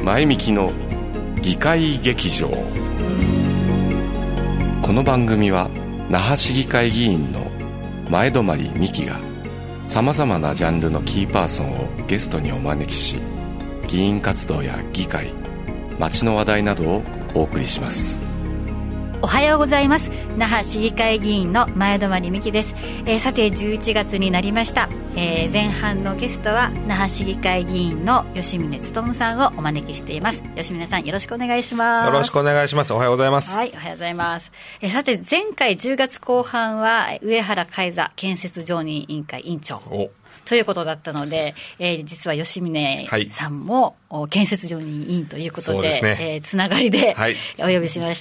前みきの議会劇場。この番組は那覇市議会議員の前泊美樹がさまざまなジャンルのキーパーソンをゲストにお招きし、議員活動や議会、街の話題などをお送りします。 おはようございます。那覇市議会議員の前泊美樹です。さて11月になりました。前半のゲストは那覇市議会議員の吉峰勉さんをお招きしています。吉峰さん、よろしくお願いします。 よろしくお願いします。おはようございます。 はい、おはようございます。さて前回10月後半は上原海座建設常任委員会委員長ということだったので、実は吉峰さんも、建設常任委員ということで、ね、つながりで、お呼びしました。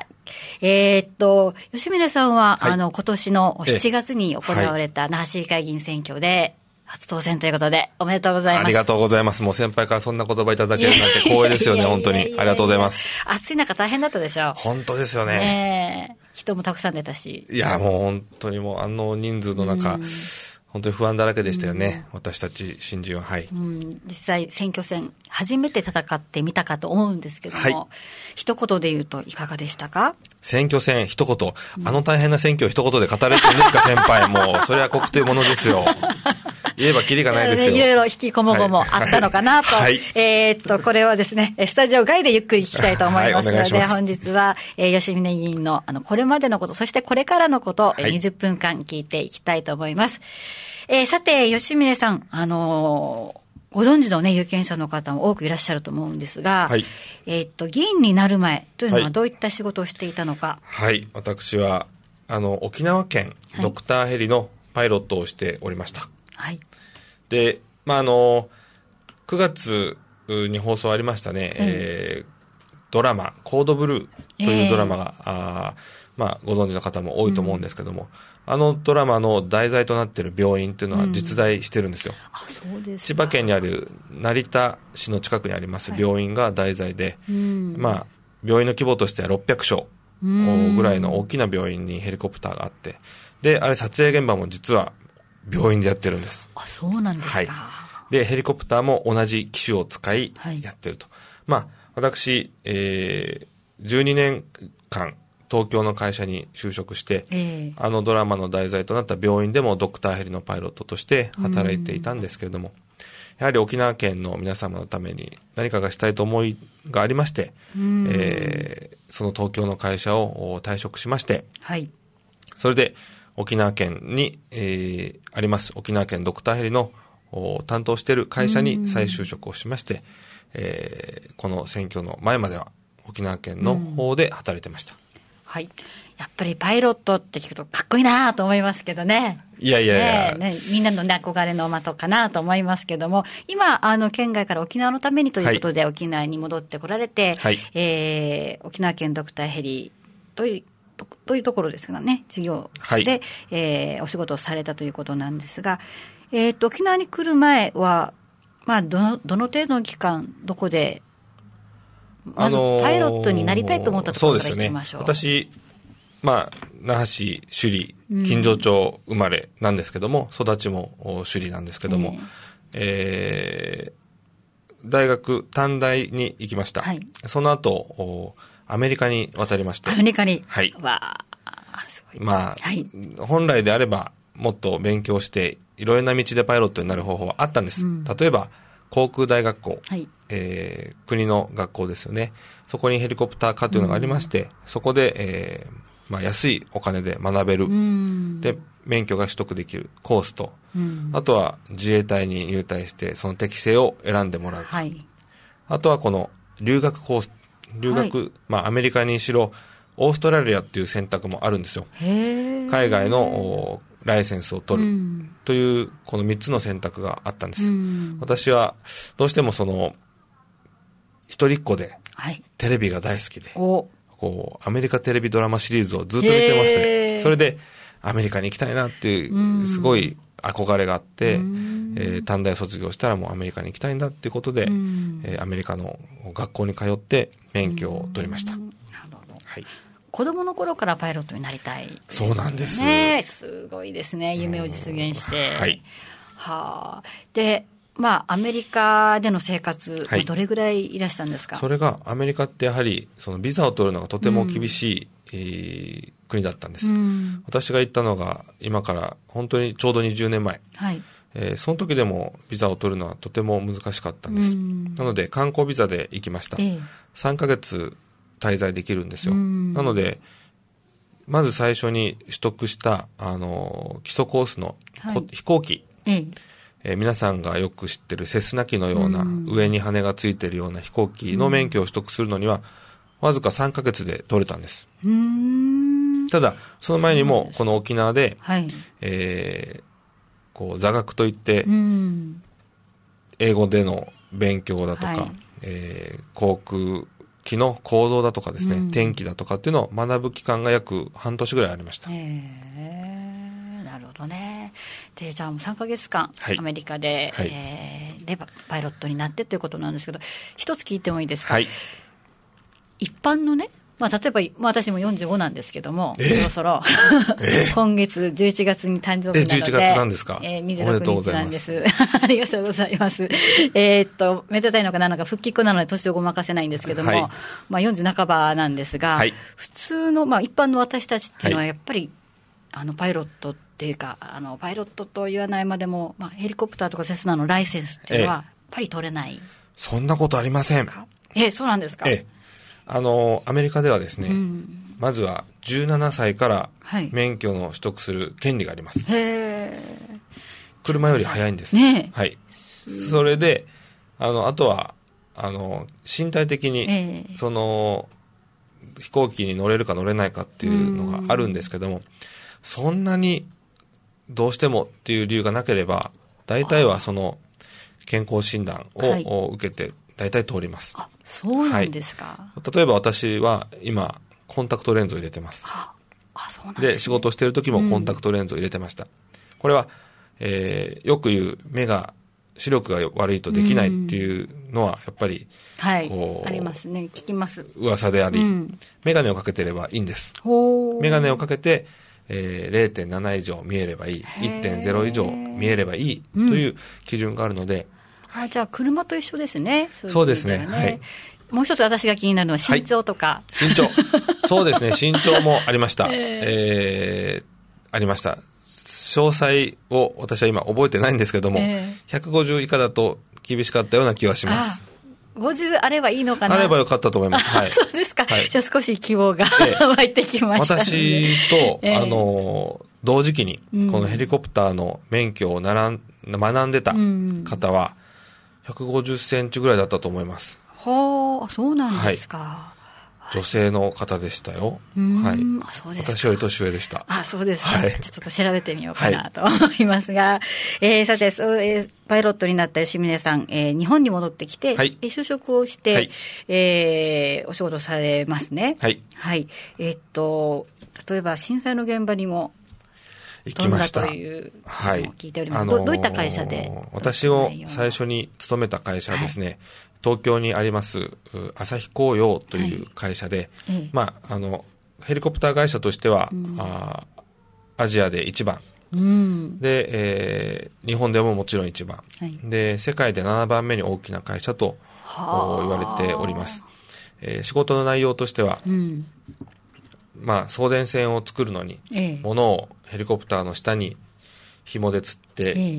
吉峰さんは、今年の7月に行われた那覇市議会議員選挙で初当選ということで、おめでとうございます。 ありがとうございます。もう先輩からそんな言葉いただけるなんて光栄ですよね。本当にありがとうございます。 暑い中大変だったでしょ。 本当ですよね。 人もたくさん出たし、 いやもう本当にもう人数の中、本当に不安だらけでしたよね、私たち新人は。 実際選挙戦初めて戦ってみたかと思うんですけども、一言で言うといかがでしたか？ 選挙戦一言、大変な選挙を一言で語れてるんですか先輩。もうそれは国というものですよ。言えばキリがないですよ。 いろいろ引きこもごもあったのかなと、これはですねスタジオ外でゆっくり聞きたいと思いますので、本日は、吉峰議員のこれまでのこと、そしてこれからのこと、20分間聞いていきたいと思います。さて吉峰さん、ご存知のね有権者の方も多くいらっしゃると思うんですが、議員になる前というのはどういった仕事をしていたのか。 私は沖縄県ドクターヘリのパイロットをしておりました。で、9月に放送ありましたね、ドラマコードブルーというドラマが、ご存知の方も多いと思うんですけども、ドラマの題材となっている病院というのは実在してるんですよ。 そうですか。 千葉県にある成田市の近くにあります病院が題材で、病院の規模としては600床ぐらいの大きな病院にヘリコプターがあって、であれ撮影現場も実は病院でやってるんです。 そうなんですか。 でヘリコプターも同じ機種を使いやってると。私、12年間東京の会社に就職して、ドラマの題材となった病院でもドクターヘリのパイロットとして働いていたんですけれども、やはり沖縄県の皆様のために何かがしたいと思いがありまして、その東京の会社を退職しまして、それで沖縄県に、あります沖縄県ドクターヘリの担当している会社に再就職をしまして、この選挙の前までは沖縄県の方で働いてました。 やっぱりパイロットって聞くとかっこいいなと思いますけどね。 いや、 みんなの、憧れの的かなと思いますけども、今県外から沖縄のためにということで、沖縄に戻ってこられて、沖縄県ドクターヘリというところですからね、事業で、お仕事をされたということなんですが、沖縄に来る前は、どの程度の期間どこでまずパイロットになりたいと思ったところからいきましょう。 私、那覇市首里金城町生まれなんですけども、育ちも首里なんですけども、大学短大に行きました。その後アメリカに渡りまして。 アメリカに。 すごい。本来であればもっと勉強していろいろな道でパイロットになる方法はあったんです。例えば航空大学校、国の学校ですよね。そこにヘリコプター科というのがありまして、そこで、安いお金で学べる、で免許が取得できるコースと、あとは自衛隊に入隊してその適性を選んでもらう、あとはこの留学コース、アメリカにしろオーストラリアっていう選択もあるんですよ。海外のライセンスを取るというこの3つの選択があったんです。私はどうしてもその一人っ子でテレビが大好きで、アメリカテレビドラマシリーズをずっと見てまして、それでアメリカに行きたいなっていうすごい憧れがあって、短大卒業したらもうアメリカに行きたいんだっていうことで、アメリカの学校に通って免許を取りました。 子供の頃からパイロットになりたい、ね、 そうなんですすごいですね、夢を実現して、でアメリカでの生活、どれぐらいいらしたんですか？ それが、アメリカってやはり、そのビザを取るのがとても厳しい、国だったんです。私が行ったのが、今から本当にちょうど20年前。その時でもビザを取るのはとても難しかったんです。なので、観光ビザで行きました。3ヶ月滞在できるんですよ。なので、まず最初に取得した、基礎コースの、飛行機。皆さんがよく知ってるセスナ機のような上に羽がついているような飛行機の免許を取得するのにはわずか3ヶ月で取れたんです。ただその前にもこの沖縄で、こう座学といって英語での勉強だとか、航空機の構造だとかですね、天気だとかっていうのを学ぶ期間が約半年ぐらいありました。 なるほどね。で、じゃあもう3ヶ月間、アメリカで、でパイロットになってということなんですけど、一つ聞いてもいいですか？一般のね、例えば、私も45なんですけども、そろそろ、今月11月に誕生日なので、 11月なんですか ？26日なんです。ありがとうございます。めでたいのか何なのか、復帰っ子なので年をごまかせないんですけども、40半ばなんですが、普通の、一般の私たちっていうのはやっぱり、パイロットっていうか、パイロットと言わないまでも、ヘリコプターとかセスナのライセンスっていうのは、やっぱり取れない。 そんなことありません。 そうなんですか？ アメリカではですね、まずは17歳から免許の取得する権利があります。車より早いんです。それで、あとは、身体的に、その、飛行機に乗れるか乗れないかっていうのがあるんですけども、そんなにどうしてもっていう理由がなければ、大体はその健康診断を受けて大体通ります。 そうなんですか。 例えば私は今コンタクトレンズを入れてます。 そうなんですね。 で仕事をしている時もコンタクトレンズを入れてました。これは、よく言う目が視力が悪いとできないっていうのはやっぱり、 ありますね。聞きます。 噂であり、メガネをかけてればいいんです。メガネをかけて、0.7 以上見えればいい、1.0 以上見えればいいという基準があるので、 じゃあ車と一緒ですね。 そうですね。 もう一つ私が気になるのは身長とか。 身長。そうですね。身長もありました。ありました。詳細を私は今覚えてないんですけども、150以下だと厳しかったような気はします。 50あればいいのかな？ あればよかったと思います。 そうですか。じゃあ少し希望が湧いてきました。 私と、同時期に、このヘリコプターの免許を学んでた方は、150センチぐらいだったと思います。 そうなんですか。 女性の方でしたよ。 そうですか。 私より年上でした。 そうですか。ちょっと調べてみようかなと思いますが、さて、パイロットになった吉峰さん、日本に戻ってきて、就職をして、お仕事されますね。例えば震災の現場にも行きました。 というのを聞いております。どういった会社で？ 私を最初に勤めた会社はですね、東京にあります朝日紅葉という会社で、ヘリコプター会社としては、アジアで一番、で、日本でももちろん一番、で世界で7番目に大きな会社と言われております。仕事の内容としては、送電線を作るのに、物をヘリコプターの下に紐で吊って、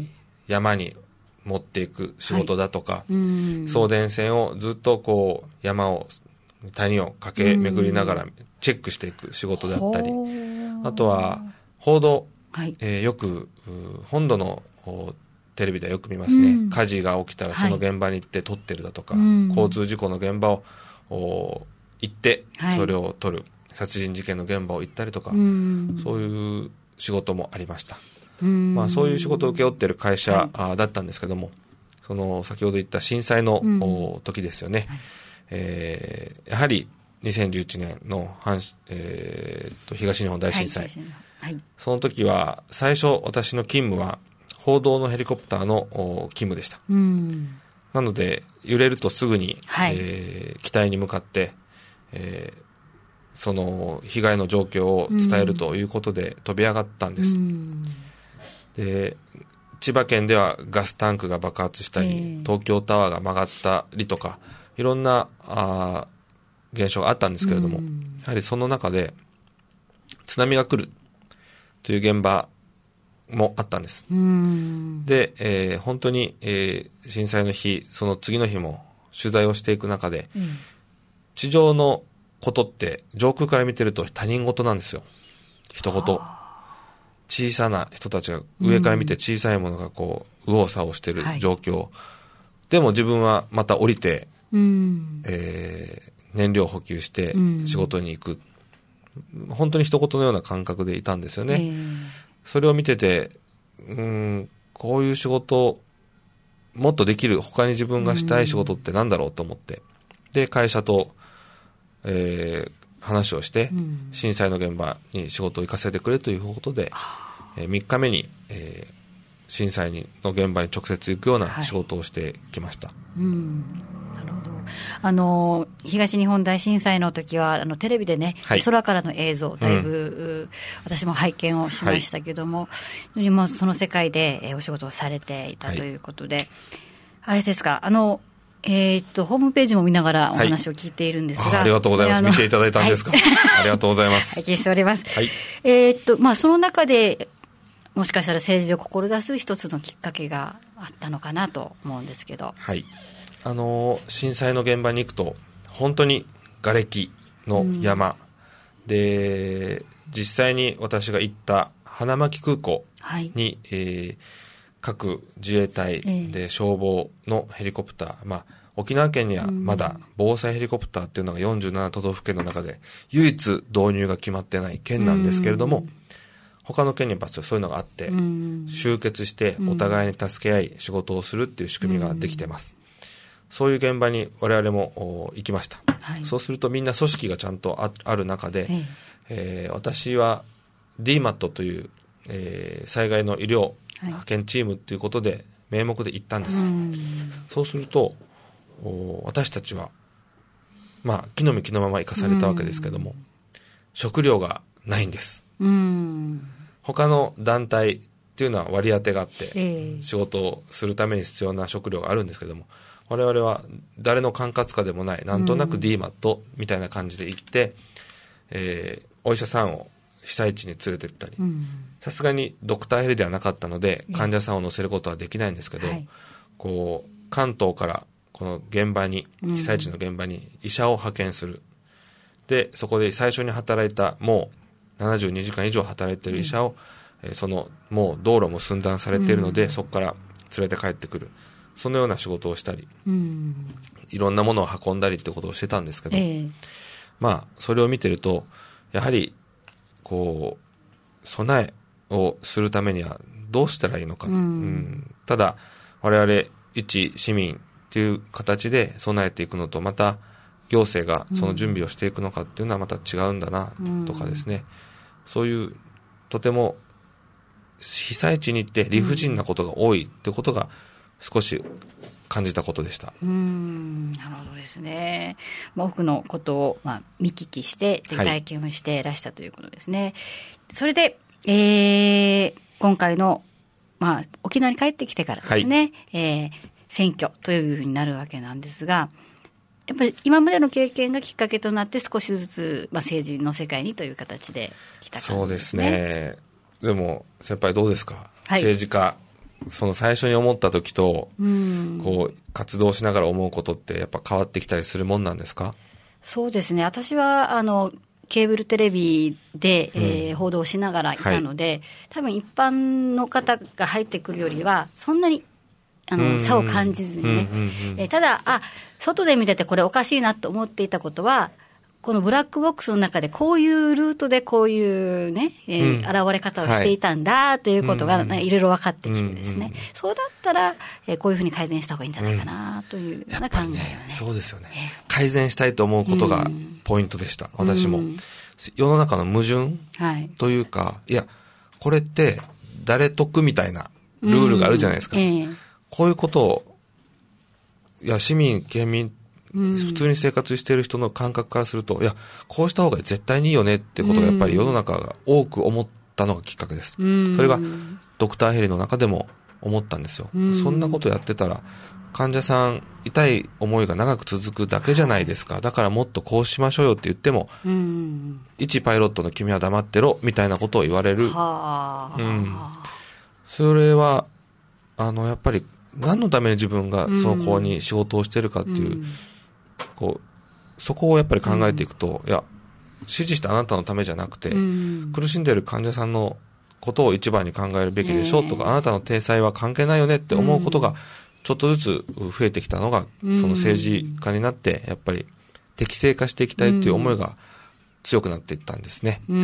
山に持っていく仕事だとか、送電線をずっとこう山を谷を駆け巡りながらチェックしていく仕事だったり、あとは報道、よく本土のテレビではよく見ますね。火事が起きたらその現場に行って撮ってるだとか、交通事故の現場を行ってそれを撮る、殺人事件の現場を行ったりとか、そういう仕事もありました。そういう仕事を請け負っている会社だったんですけども、その先ほど言った震災の時ですよね。やはり2011年の東日本大震災、その時は最初私の勤務は報道のヘリコプターの勤務でした。なので揺れるとすぐに、機体に向かって、その被害の状況を伝えるということで飛び上がったんです。で千葉県ではガスタンクが爆発したり、東京タワーが曲がったりとか、いろんな現象があったんですけれども、やはりその中で津波が来るという現場もあったんです。で、本当に、震災の日、その次の日も取材をしていく中で、地上のことって上空から見てると他人事なんですよ。人事。小さな人たちが上から見て小さいものがこう右往左往している状況、でも自分はまた降りて、燃料補給して仕事に行く、本当に人事のような感覚でいたんですよね。それを見てて、こういう仕事もっとできる、他に自分がしたい仕事ってなんだろうと思って、で会社と、話をして、震災の現場に仕事を行かせてくれということで、3日目に、震災の現場に直接行くような仕事をしてきました。 なるほど。東日本大震災の時はテレビでね、空からの映像だいぶ、私も拝見をしましたけども、その世界で、お仕事をされていたということで、あれですか、ホームページも見ながらお話を聞いているんですが、 ありがとうございます。見ていただいたんですか。ありがとうございます。 拝見しております。その中でもしかしたら政治を志す一つのきっかけがあったのかなと思うんですけど。 震災の現場に行くと本当に瓦礫の山、で実際に私が行った花巻空港に、各自衛隊で消防のヘリコプター、沖縄県にはまだ防災ヘリコプターっていうのが47都道府県の中で唯一導入が決まってない県なんですけれども、他の県にはそういうのがあって、集結してお互いに助け合い仕事をするっていう仕組みができてます。そういう現場に我々も行きました。そうするとみんな組織がちゃんとある中で、私は DMAT という、災害の医療派遣チームということで名目で行ったんです。そうすると私たちは木の実木のまま生かされたわけですけども、食料がないんです。他の団体っていうのは割り当てがあって、仕事をするために必要な食料があるんですけども、我々は誰の管轄下でもない、なんとなく DMAT みたいな感じで行って、お医者さんを被災地に連れて行ったり、さすがにドクターヘリではなかったので患者さんを乗せることはできないんですけど、こう関東からこの現場に、被災地の現場に医者を派遣する。でそこで最初に働いた、もう72時間以上働いている医者を、もう道路も寸断されているので、そこから連れて帰ってくる、そのような仕事をしたり、いろんなものを運んだりってことをしてたんですけど、それを見てるとやはりこう備えをするためにはどうしたらいいのか、ただ我々一市民っていう形で備えていくのと、また行政がその準備をしていくのかっていうのはまた違うんだなとかですね、そういうとても被災地に行って理不尽なことが多いってことが少し感じたことでした。 なるほどですね。多くのことを見聞きして体験をしていらしたということですね。それで、今回の、沖縄に帰ってきてからですね、選挙というふうになるわけなんですが、やっぱり今までの経験がきっかけとなって少しずつ、政治の世界にという形で来た感じですね。そうですね。 でも先輩どうですか、政治家、その最初に思った時と、こう活動しながら思うことってやっぱ変わってきたりするもんなんですか？ そうですね。私はケーブルテレビで、報道しながらいたので、多分一般の方が入ってくるよりはそんなに差を感じずにね、ただ外で見ててこれおかしいなと思っていたことは、このブラックボックスの中でこういうルートでこういうね、現れ方をしていたんだということがいろいろ分かってきてですね、そうだったらこういうふうに改善した方がいいんじゃないかなというような考えをね。 そうですよね。改善したいと思うことがポイントでした。私も世の中の矛盾というか、いやこれって誰得みたいなルールがあるじゃないですか。こういうことを市民県民普通に生活している人の感覚からすると、いやこうした方が絶対にいいよねってことがやっぱり世の中が多く思ったのがきっかけです。それがドクターヘリの中でも思ったんですよ。そんなことやってたら患者さん痛い思いが長く続くだけじゃないですか。だからもっとこうしましょうよって言っても、一パイロットの君は黙ってろみたいなことを言われる。それはやっぱり何のために自分がそこに仕事をしてるかっていう、そこをやっぱり考えていくと、いや指示してあなたのためじゃなくて、苦しんでいる患者さんのことを一番に考えるべきでしょうとか、あなたの体裁は関係ないよねって思うことがちょっとずつ増えてきたのが、その政治家になってやっぱり適正化していきたいっていう思いが強くなっていったんですね。 はい、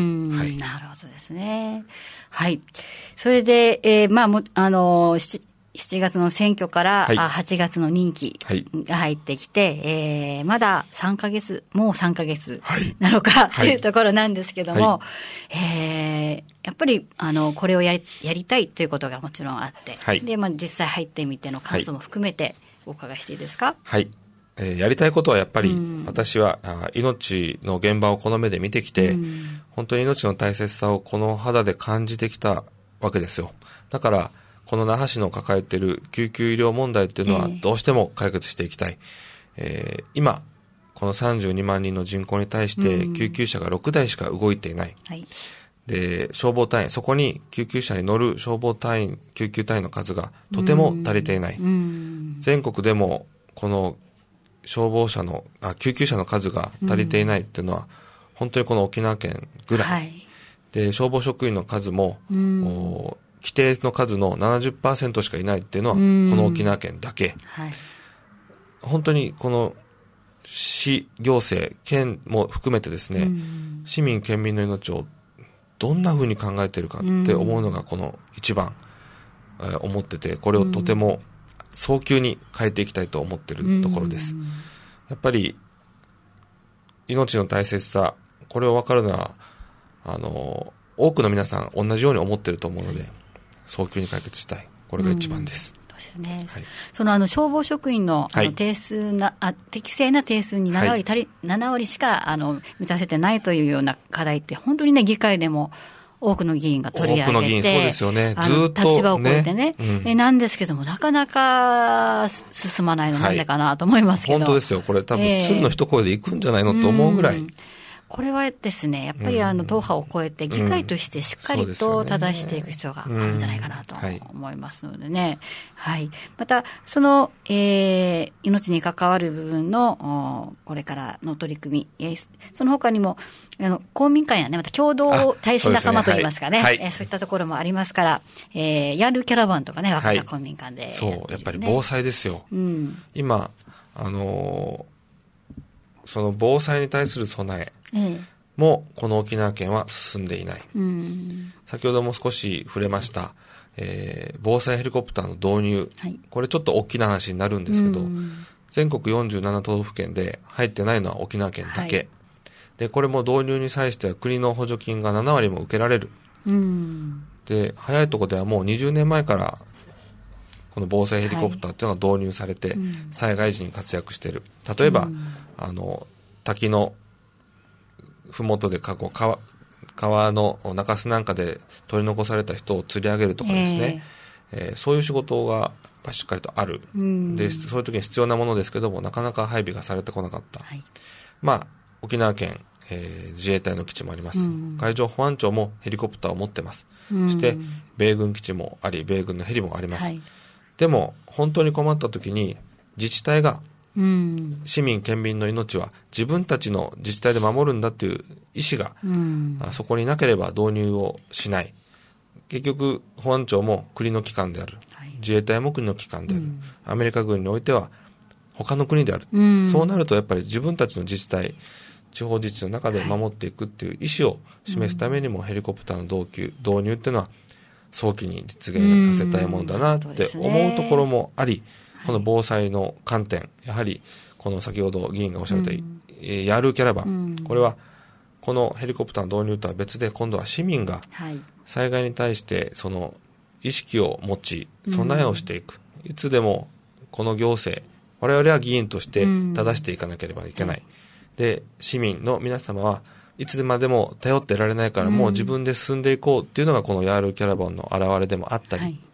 なるほどですね。はい。それで、7月の選挙から8月の任期が入ってきて、まだ3ヶ月、もう3ヶ月なのかというところなんですけども、やっぱりこれをやりたいということがもちろんあって、で、実際入ってみての感想も含めてお伺いしていいですか？ はい。やりたいことはやっぱり、私は命の現場をこの目で見てきて、本当に命の大切さをこの肌で感じてきたわけですよ。だからこの那覇市の抱えている救急医療問題っていうのはどうしても解決していきたい。今この32万人の人口に対して救急車が6台しか動いていない。で、消防隊員、そこに救急車に乗る消防隊員、救急隊員の数がとても足りていない。全国でもこの消防車の救急車の数が足りていないっていうのは、本当にこの沖縄県ぐらい。で、消防職員の数も、規定の数の 70% しかいないっていうのは、この沖縄県だけ。本当にこの市行政、県も含めてですね、市民県民の命をどんな風に考えているかって思うのがこの一番、思ってて、これをとても早急に変えていきたいと思っているところです。やっぱり命の大切さ、これを分かるのは多くの皆さん同じように思っていると思うので、早急に解決したい。これが一番です。 その消防職員の定数適正な定数に7割しか満たせてないというような課題って本当にね、議会でも多くの議員が取り上げて、 多くの議員、そうですよね、ずっと、 立場を超えてね、なんですけども、なかなか進まないのなんでかなと思いますけど、 本当ですよ、これ、多分鶴の一声でいくんじゃないのと思うぐらい。 これはですね、やっぱり党派を超えて議会としてしっかりと正していく必要があるんじゃないかなと思いますのでね。また、その、命に関わる部分の、これからの取り組み、その他にも、公民館やね、また共同大使仲間といいますかね、そういったところもありますから、やるキャラバンとかね、若田公民館で、 そう、やっぱり防災ですよ。今、その防災に対する備えもこの沖縄県は進んでいない。先ほども少し触れました、防災ヘリコプターの導入、これちょっと大きな話になるんですけど、全国47都道府県で入ってないのは沖縄県だけ、でこれも導入に際しては国の補助金が7割も受けられる。で早いところではもう20年前からこの防災ヘリコプターっていうのが導入されて、災害時に活躍している。例えば、滝のふもとで川の中州なんかで取り残された人を釣り上げるとかですね、そういう仕事がやっぱしっかりとある。でそういう時に必要なものですけども、なかなか配備がされてこなかった。沖縄県、自衛隊の基地もあります。海上保安庁もヘリコプターを持ってます。そして米軍基地もあり、米軍のヘリもあります。でも本当に困った時に自治体が、市民県民の命は自分たちの自治体で守るんだっていう意思が、そこになければ導入をしない。結局保安庁も国の機関である、自衛隊も国の機関である、アメリカ軍においては他の国である、そうなるとやっぱり自分たちの自治体、地方自治の中で守っていくっていう意思を示すためにも、ヘリコプターの導入っていうのは早期に実現させたいものだなって思うところもあり、この防災の観点、やはりこの先ほど議員がおっしゃった、やるキャラバン、これはこのヘリコプターの導入とは別で、今度は市民が災害に対してその意識を持ち備えをしていく。いつでもこの行政、我々は議員として正していかなければいけない。で、市民の皆様はいつまでも頼ってられないから、もう自分で進んでいこうっていうのがこのやるキャラバンの表れでもあったり、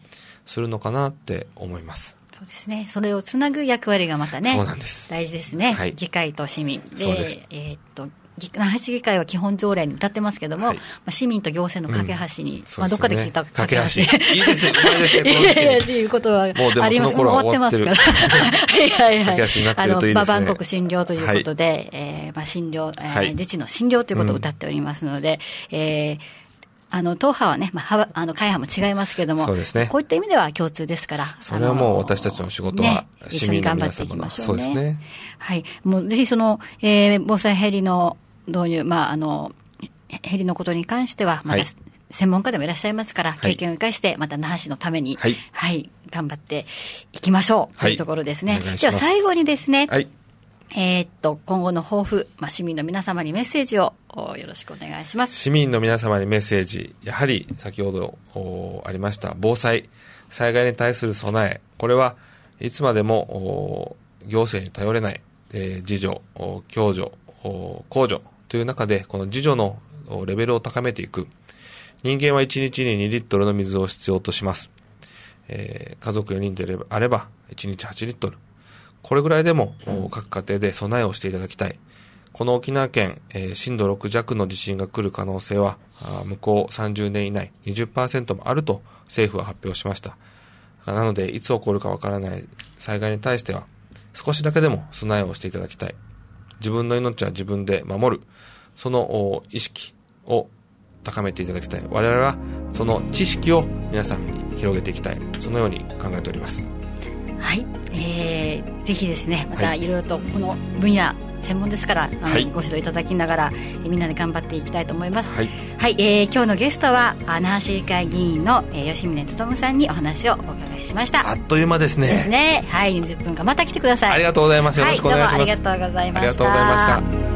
するのかなって思います。 そうですね。それをつなぐ役割がまたね、 そうなんです。 大事ですね。はい、議会と市民で、そうです。那覇市議会は基本条例に謳ってますけども、市民と行政の架け橋に、どっかで聞いた架け橋。 いいですね、うまいですね、 いやっていうことはあります。もう終わってますから。はいはいはい。 架け橋になってるといいですね。 万国診療ということで、診療、自治の診療ということを謳っておりますので、党派はね、会派も違いますけども、そうですね、こういった意味では共通ですから。 それはもう私たちの仕事は、市民の皆様の、そうですね。 はい。もうぜひ防災ヘリの導入、ヘリのことに関しては、また専門家でもいらっしゃいますから、経験を生かして、また那覇市のために、頑張っていきましょう、というところですね。では最後にですね、今後の抱負、市民の皆様にメッセージをよろしくお願いします。 市民の皆様にメッセージ、やはり先ほどありました防災、災害に対する備え、これはいつまでも行政に頼れない、自助、共助、公助という中で、この自助のレベルを高めていく。人間は1日に2リットルの水を必要とします。家族4人であれば1日8リットル。これぐらいでも各家庭で備えをしていただきたい。この沖縄県、震度6弱の地震が来る可能性は向こう30年以内 20% もあると政府は発表しました。なのでいつ起こるかわからない災害に対しては少しだけでも備えをしていただきたい。自分の命は自分で守る。その意識を高めていただきたい。我々はその知識を皆さんに広げていきたい。そのように考えております。 はい、ぜひですね、またいろいろとこの分野、専門ですから、ご指導いただきながら、みんなで頑張っていきたいと思います。はい、今日のゲストは那覇市議会議員の吉峰勉さんにお話をお伺いしました。 あっという間ですね。 はい、20分間また来てください。 ありがとうございます。よろしくお願いします。 どうもありがとうございました。 ありがとうございました。